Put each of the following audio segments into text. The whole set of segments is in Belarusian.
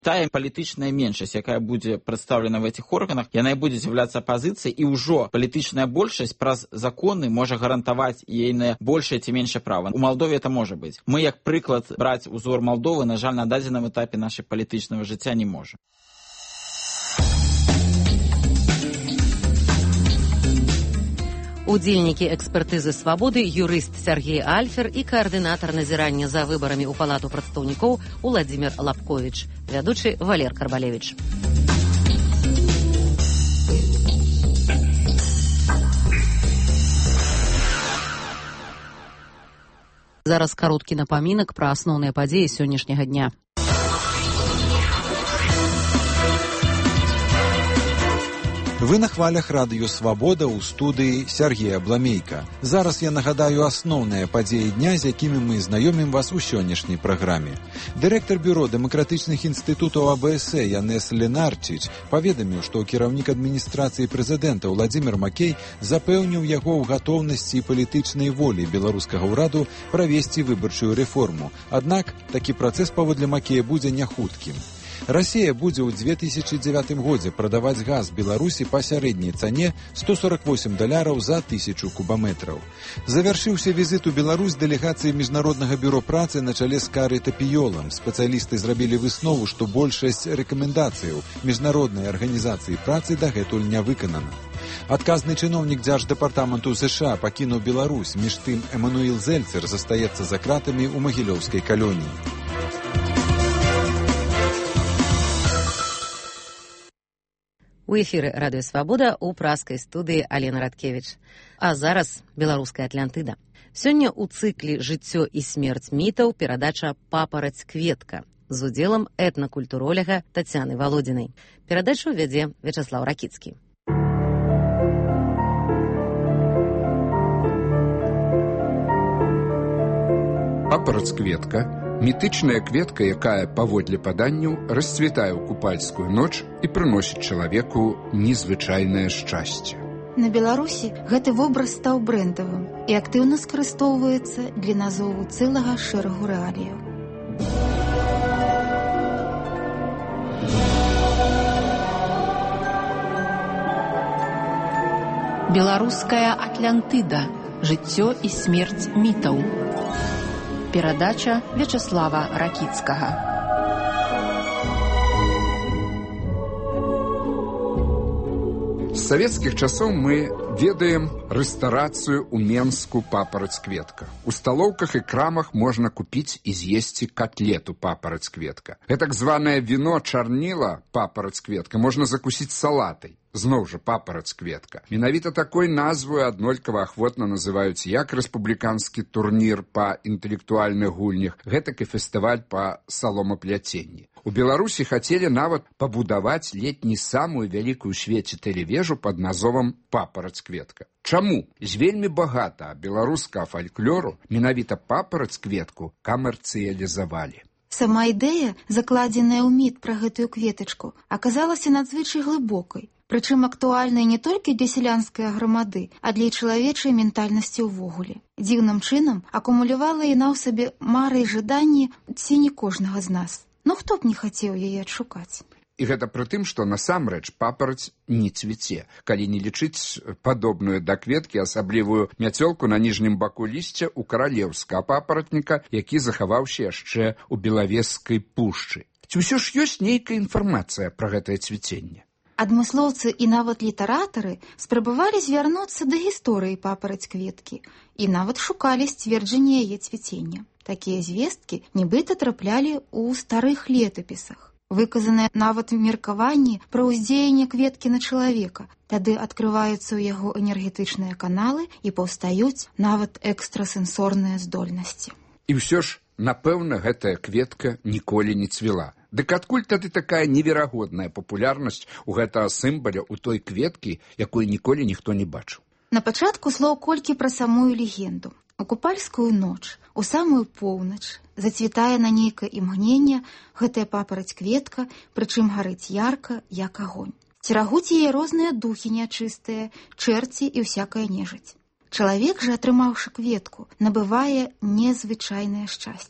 Тая палітычная меншасць, якая будзе прадстаўлена в этих органах, яна і будзе з'яўляцца апазіцыяй, і ўжо палітычная большасць праз законы можа гарантаваць ейнае большае ці меншае права. У Малдове это можа быць. Мы, як прыклад, браць узор Малдовы, на жаль, на дадзеным этапе нашай палітычнага жыцця не можа. Удзельнікі экспертызы «Свабоды» юрыст Сергей Альфер і каардынатар назірання за выбарамі ў Палату прадстаўнікоў Уладзімір Лапковіч, вядучы Валер Карбалевіч. Зараз кароткі напамінак пра асноўныя падзеі сённяшняга дня. Вы на хвалях радыё «Свабода» ў студыі Сергея Бламейка. Зараз я нагадаю асноўныя падзеі дня, з якімі мы знаёмім вас у сённяшняй праграме. Дырэктар бюро дэмакратычных інстытутаў АБС Янес Ленарчич паведаміў, што кіраўнік адміністрацыі прэзідэнта Уладзімір Макей запэўніў яго ў гатоўнасці і палітычнай волі беларускага ўраду правесці выбарчую рэформу. Аднак такі працэс паводле Макея будзе няхуткім. Расія будзе ў 2009 годзе прадаваць газ Беларусі па сярэдняй цане $148 за 1000 кубаметраў. Завяршыўся візіт у Беларусь дэлегацыі Міжнароднага бюро працы на чале з Кары Тапіёлам. Спецыялісты зрабілі выснову, што большасць рэкамендацыяў Міжнароднай арганізацыі працы дагэтуль не выканана. Адказны чыноўнік дзярждэпартаменту США пакінуў Беларусь, між тым Эмануэл Зельцер застаецца за кратамі ў магілёўскай калоніі. У эфіры радыё «Свабода» у праскай студыі Алена Радкевіч. А зараз беларуская Атлантыда. Сёння ў цыкле «Жыццё і смерць мітаў» перадача «Папараць-кветка» з удзелам этнакультуроляга Тацяны Валодзінай. Перадачу вядзе Вячаслаў Ракіцкі. Папараць-кветка – мітычная кветка, якая, паводле паданняў, расцвітае ў купальскую ноч і прыносіць чалавеку незвычайнае шчасце. На Беларусі гэты вобраз стаў брэндавым і актыўна скарыстоўваецца для назову цэлага шэрагу рэаліяў. Беларуская Атлантыда. Жыццё і смерць мітаў. Перадача Вячаслава Ракіцкага. З савецкіх часоў мы ведаем рэстарацыю ў Менску «Папараць-кветка». У сталоўках і крамах можна купіць і з'есці котлету «Папараць-кветка». Гэтак званае віно чарніла «Папараць-кветка» можна закусіць салатай. Зноў жа «Папараць-кветка». Менавіта такой назваю аднолькава ахвотна называюць як рэспубліканскі турнір па інтэлектуальных гульнях, гэтак і фестываль па саломапляценні. У Беларусі хацелі нават пабудаваць ледь не самую вялікую ў свеце тэлевежу пад назовам «Папараць-кветка». Чаму? З вельмі багата беларускага фальклору менавіта «Папараць-кветку» камерцыялізавалі. Сама ідэя, закладзеная ў міт пра гэтую кветачку, аказалася надзвычай глыбокай, прычым актуальнай не толькі для сялянскай грамады, а для чалавечай ментальнасці ўвогуле. Дзіўным чынам акумулявала яна ў сабе мары і жаданні ці не кожнага з нас. Ну хто б не хацеў яе адшукаць? І гэта пры тым, што насамрэч папараць не цвіце, калі не лічыць падобную да кветкі асаблівую мяцёлку на ніжнім баку лісця ў каралеўскага папаратніка, які захаваўся яшчэ ў Белавежскай пушчы. Ці ўсё ж ёсць нейкая інфармацыя пра гэтае цвіценне? Адмыслоўцы і нават літаратары спрабавалі звярнуцца да гісторыі папараць-кветкі і нават шукалі сцверджанне яе цвіцення. Такія звесткі нібыта траплялі ў старых летапісах. Выказанае нават меркаванні пра ўздзеянне кветкі на чалавека. Тады адкрываюцца ў яго энергетычныя каналы і паўстаюць нават экстрасэнсорныя здольнасці. І ўсё ж, напэўна, гэтая кветка ніколі не цвіла. Дык адкуль тады такая неверагодная папулярнасць у гэтага сімваля ў той кветкі, якой ніколі ніхто не бачыў? На пачатку слоў колькі пра самую легенду. У купальскую ноч, у самую поўнач, зацвітае на нейкае імгненне гэтая папараць-кветка, прычым гарыць ярка, як агонь. Церагуць яе розныя духі нячыстыя, чэрці і ўсякая нежыць. Чалавек жа, атрымаўшы кветку, набывае незвычайнае шчасце.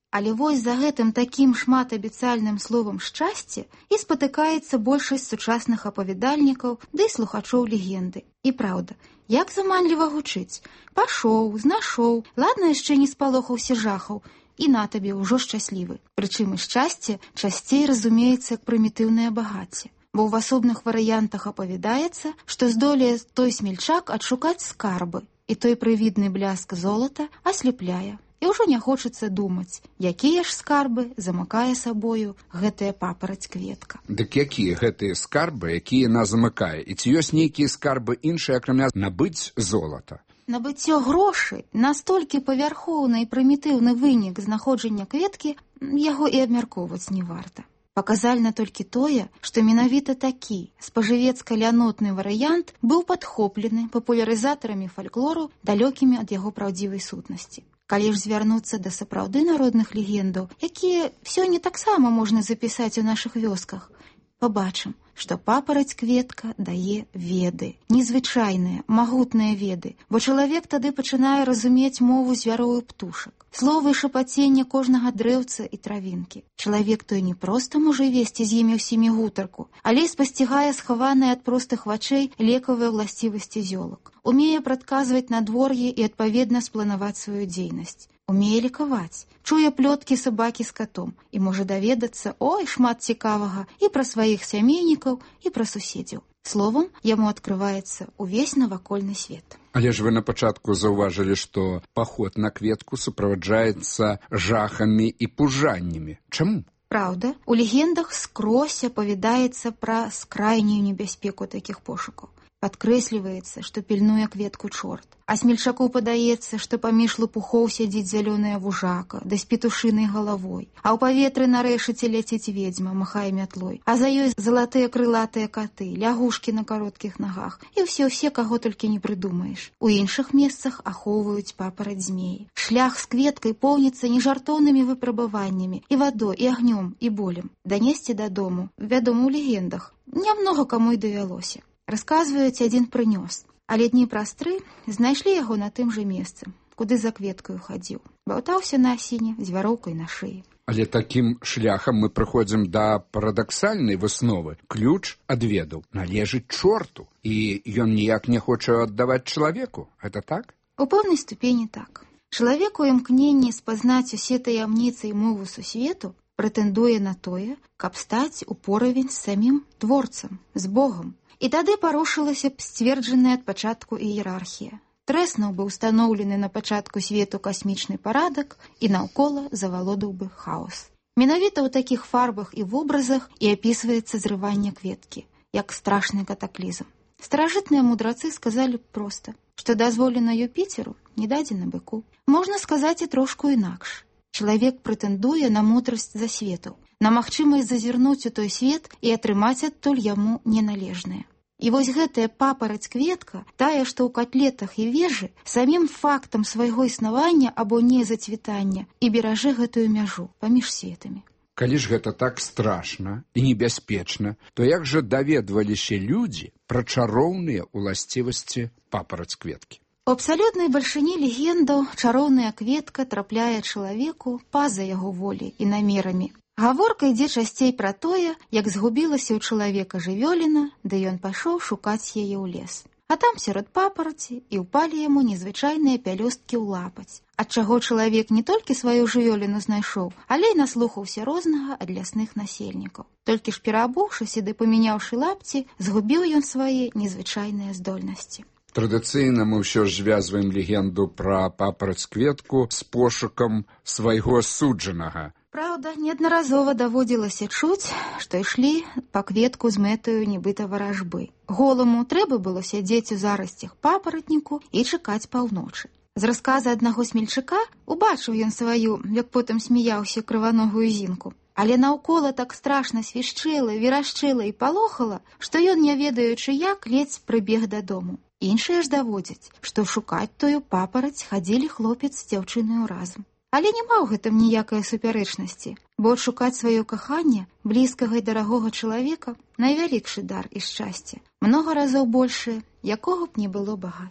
Але вось за гэтым такім шматабяцальным словам «шчасце» і спатыкаецца большасць сучасных апавядальнікаў ды слухачоў легенды. І праўда, як заманліва гучыць. Пашоў, знашоў, ладна яшчэ не спалохаўся жахаў, і на табе ўжо шчаслівы. Прычым і шчасце часцей разумеецца як прымітыўнае багацце. Бо ў асобных варыянтах апавядаецца, што здолее той смельчак адшукаць скарбы, і той прывідны бляск золата аслепляе. І ўжо не хочацца думаць, якія ж скарбы замыкае сабою гэтая папараць-кветка. Дык якія гэтыя скарбы, якія нас замыкае? І ці ёсць нейкія скарбы іншыя, акрамя набыць золата? Набыццё грошай настолькі павярхоўны і прымітыўны вынік знаходжання кветкі, яго і абмяркоўваць не варта. Паказальна толькі тое, што менавіта такі спажывецка-лянотны варыянт быў падхоплены папулярызатарамі фальклору, далёкімі ад яго праўдзівай сутнасці. Калі ж звярнуцца да сапраўды народных легендаў, якія сёння таксама можна запісаць у нашых вёсках, пабачым, што папараць-кветка дае веды, незвычайныя, магутныя веды, бо чалавек тады пачынае разумець мову звяроў і птушак, словы і шапаценне кожнага дрэўца і травінкі. Чалавек той не проста можа весці з імі ўсімі гутарку, але і спасцігае схаваныя ад простых вачэй лекавыя ўласцівасці зёлак. Умее прадказваць надвор'е і адпаведна спланаваць сваю дзейнасць. Умее лікаваць, чуе плёткі сабакі з катом і можа даведацца, ой, шмат цікавага і пра сваіх сямейнікаў, і пра суседзяў. Словам, яму адкрываецца ўвесь навакольны свет. Але ж вы на пачатку заўважылі, што паход на кветку суправаджаецца жахамі і пужаннямі. Чаму? Праўда, у легендах скрозь апавядаецца пра скрайнюю небяспеку такіх пошукаў. Падкрэсліваецца, што пільнуе кветку чорт. А смельчаку падаецца, што паміж лопухоў сядзіць зялёная вужака, да з петушынай галавой. А ў паветры на рэшыце ляціць ведзьма, махае мятлой. А за ёй залатыя крылатыя каты, лягушкі на кароткіх нагах. І ўсе, каго толькі не прыдумаеш. У іншых месцах ахоўваюць папараць-змеі. Шлях з кветкай поўніцца нежартоўнымі выпрабаваннямі, і вадой, і агнём, і болем. Данесці дадому, вядома, у легендах, нямнога каму і давялося. Расказваюць, адзін прынёс, але дні праз 3 знайшлі яго на тым жа месцы, куды за кветкаю хадзіў. Баўтаўся на асіне з вяроўкай на шыі. Але такім шляхам мы прыходзім да парадаксальнай высновы. Ключ ад ведаў належыць чорту, і ён ніяк не хоча аддаваць чалавеку. Гэта так? У пэўнай ступені так. Чалавек у імкненні спазнаць усе таямніцы і мову сусвету прэтэндуе на тое, каб стаць у поравень з самім творцам, з Богам. І тады парушылася б сцверджаная ад пачатку іерархія. Трэснуў бы ўстаноўлены на пачатку свету касмічны парадак, і наўкола завалодаў бы хаос. Менавіта ў такіх фарбах і вобразах і апісваецца зрыванне кветкі, як страшны катаклізм. Старажытныя мудрацы сказалі проста, што дазволена Юпіцеру, не дадзена быку. Можна сказаць і трошку інакш. Чалавек прэтэндуе на мудрасць засветаў, на магчымасць зазірнуць у той свет і атрымаць адтуль яму неналежнае. І вось гэтая папараць-кветка, тая, што ў катлетах і вежы, самім фактам свайго існавання або незацвітання і беражэ гэтую мяжу паміж светамі. Калі ж гэта так страшна і небяспечна, то як жа даведваліся людзі пра чароўныя ўласцівасці папараць-кветкі? У абсалютнай бальшыні легендаў чароўная кветка трапляе чалавеку па-за яго волі і намерамі. Гаворка ідзе часцей пра тое, як згубілася ў чалавека жывёліна, ды ён пайшоў шукаць яе ў лес. А там сярод папараці і ўпалі яму незвычайныя пялёсткі ў лапаць, ад чаго чалавек не толькі сваю жывёліну знайшоў, але і наслухаўся рознага ад лясных насельнікаў. Толькі ж пераабуўшыся ды памяняўшы лапці, згубіў ён свае незвычайныя здольнасці. Традыцыйна мы ўсё ж звязваем легенду пра папараць-кветку з пошукам свайго суджанага. Праўда, неаднаразова даводзілася чуць, што ішлі па кветку з мэтаю нібыта варажбы. Голаму трэба было сядзець у зарасцях папаратніку і чакаць паўночы. З расказа аднаго смельчака убачыў ён сваю, як потым смяяўся, крываногую зінку. Але наўкола так страшна свішчэла, верашчэла і палохала, што ён, не ведаючы як, ледзь прыбег дадому. Іншыя ж даводзяць, што шукаць тую папараць хадзілі хлопец з дзяўчынаю разам. Але няма ў гэтым ніякай супярэчнасці, бо адшукаць сваё каханне, блізкага і дарагога чалавека, найвялікшы дар і шчасце, многа разоў большае, якога б не было багацця.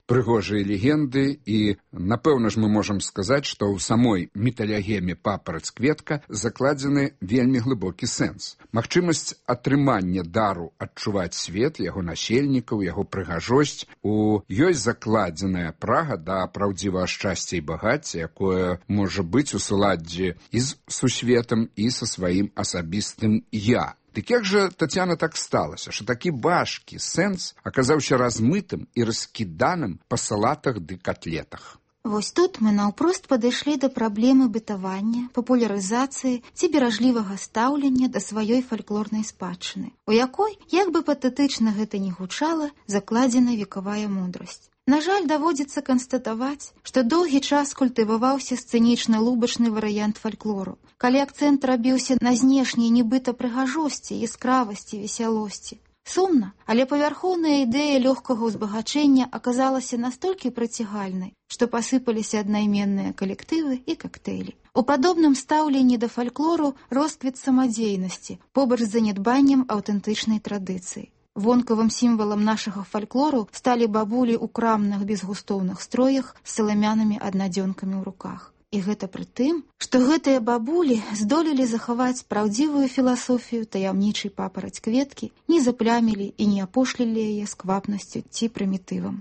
прыгожыя легенды, і, напэўна ж, мы можам сказаць, што ў самой міталегеме папараць-кветка закладзены вельмі глыбокі сэнс. Магчымасць атрымання дару адчуваць свет, яго насельнікаў, яго прыгажосць. У ёй закладзеная прага да праўдзівага шчасця і багацця, якое можа быць у суладдзі і з сусветам, і са сваім асабістым «я». Дык як жа, Тацяна, так сталася, што такі важкі сэнс аказаўся размытым і раскіданым па салатах ды котлетах? Вось тут мы наўпрост падышлі да праблемы бытавання, папулярызацыі ці беражлівага стаўлення да сваёй фальклорнай спадчыны, у якой, як бы патэтычна гэта ні гучала, закладзена векавая мудрасць. На жаль, даводзіцца канстатаваць, што доўгі час культываваўся сцэнічна-лубачны варыянт фальклору, калі акцэнт рабіўся на знешняй нібыта прыгажосці, яскравасці, весялосці. Сумна, але павярхоўная ідэя лёгкага ўзбагачэння аказалася настолькі прыцягальнай, што пасыпаліся аднайменныя калектывы і кактэйлі. У падобным стаўленні да фальклору росквіт самадзейнасці, побач з занядбаннем аўтэнтычнай традыцыі. Вонкавым сімвалам нашага фальклору сталі бабулі ў крамных безгустоўных строях з саламянымі аднадзёнкамі ў руках. І гэта пры тым, што гэтыя бабулі здолелі захаваць праўдзівую філасофію таямнічай папараць-кветкі, не заплямілі і не апошлілі яе сквапнасцю ці прымітывам.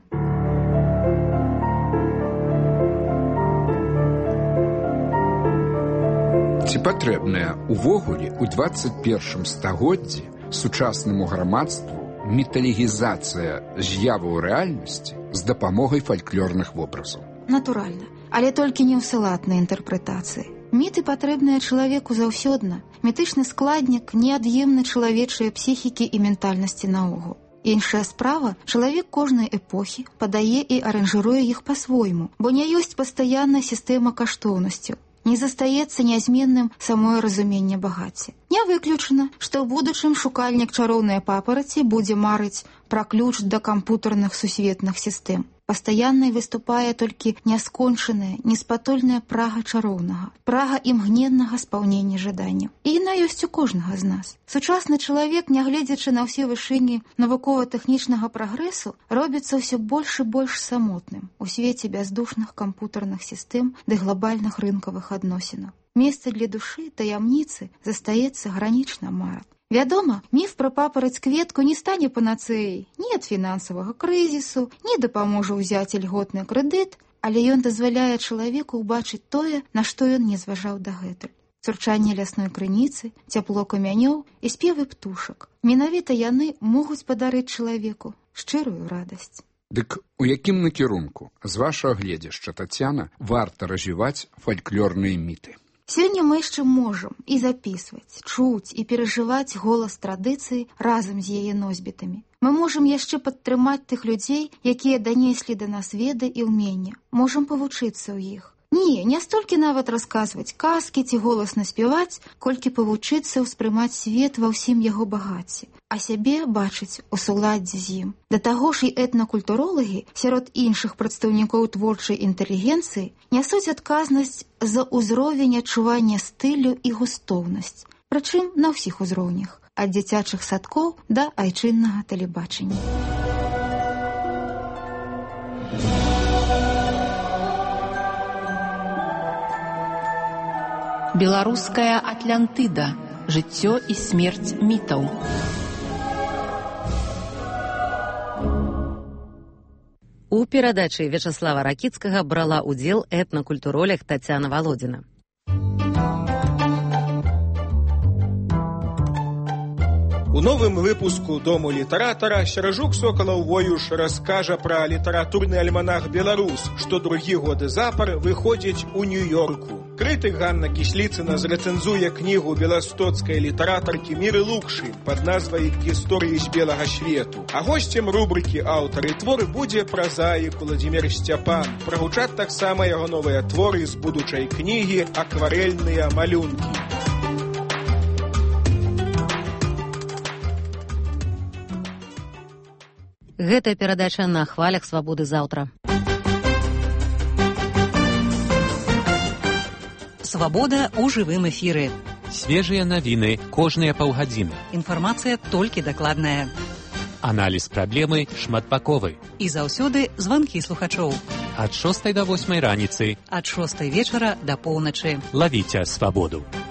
Ці патрэбная увогуле ў 21 стагоддзі сучаснаму грамадству міталегізацыя з'яваў рэальнасці з дапамогай фальклорных вобразаў? Натуральна, але толькі не ў салатнай інтэрпрэтацыі. Міты патрэбныя чалавеку заўсёдна. Мітычны складнік неад'емны чалавечай псіхікі і ментальнасці наогул. Іншая справа, чалавек кожнай эпохі падае і аранжыруе іх па-свойму, бо не ёсць пастаянная сістэма каштоўнасцяў. Не застаецца нязменным самое разуменне багацця. Не выключана, што ў будучым шукальнік чароўнай папараці будзе марыць пра ключ да кампутарных сусветных сістэм. Пастаяннай выступае толькі няскончаная, неспатольная прага чароўнага, прага імгненнага спаўнення жаданняў. І яна ёсць у кожнага з нас. Сучасны чалавек, нягледзячы на ўсе вышыні навукова-тэхнічнага прагрэсу, робіцца ўсё больш і больш самотным у свеце бяздушных кампутарных сістэм ды глобальных рынкавых адносінаў. Месца для душы, таямніцы застаецца гранічна марат. Вядома, міф пра папараць-кветку не стане панацэяй ні ад фінансавага крызісу, ні дапаможа ўзяць ільготны крэдыт, але ён дазваляе чалавеку ўбачыць тое, на што ён не зважаў дагэтуль. Цурчанне лясной крыніцы, цяпло камянёў і спевы птушак. Менавіта яны могуць падарыць чалавеку шчырую радасць. Дык у якім накірунку, з вашага гледзяшча, Тацяна, варта развіваць фальклорныя міты? Сёння мы яшчэ можам і запісваць, чуць і перажываць голас традыцыі разам з яе носьбітамі. Мы можам яшчэ падтрымаць тых людзей, якія данеслі да нас веды і ўмення. Можам павучыцца ў іх. Не столькі нават расказваць казкі ці голасна спяваць, колькі павучыцца ўспрымаць свет ва ўсім яго багацці, а сябе бачыць у суладдзі з ім. Да таго ж і этнакультуролагі сярод іншых прадстаўнікоў творчай інтэлігенцыі нясуць адказнасць за ўзровень адчування стылю і густоўнасць, прычым на ўсіх узроўнях, ад дзіцячых садкоў да айчыннага тэлебачання. Беларуская Атлантыда. Жыццё і смерць мітаў. У перадачы Вячаслава Ракіцкага брала ўдзел этнакультуролог Тацяна Валодзіна. У новым выпуску «Дому літаратара» Серажук Сокалаў-Воюш раскажа пра літаратурны альманах «Беларус», што другі годы запар выходзіць у Нью-Йорку. Крытык Ганна Кісліцына зрэцэнзуе кнігу беластоцкай літаратаркі Міры Лукшы пад назвай «Гісторыі з белага свету». А госцем рубрыкі «Аўтар і твор» будзе празаік Уладзімір Сцяпан. Прагучаць таксама яго новыя творы з будучай кнігі «Акварэльныя малюнкі». Гэтая перадача на хвалях свабоды заўтра. Свабода ў жывым эфіры. Свежыя навіны кожныя паўгадзіны. Інфармацыя толькі дакладная. Аналіз праблемы шматбаковы. І заўсёды званкі слухачоў. Ад 6 до 8 раніцы. Ад 6 вечара да поўначы. Лавіце свабоду.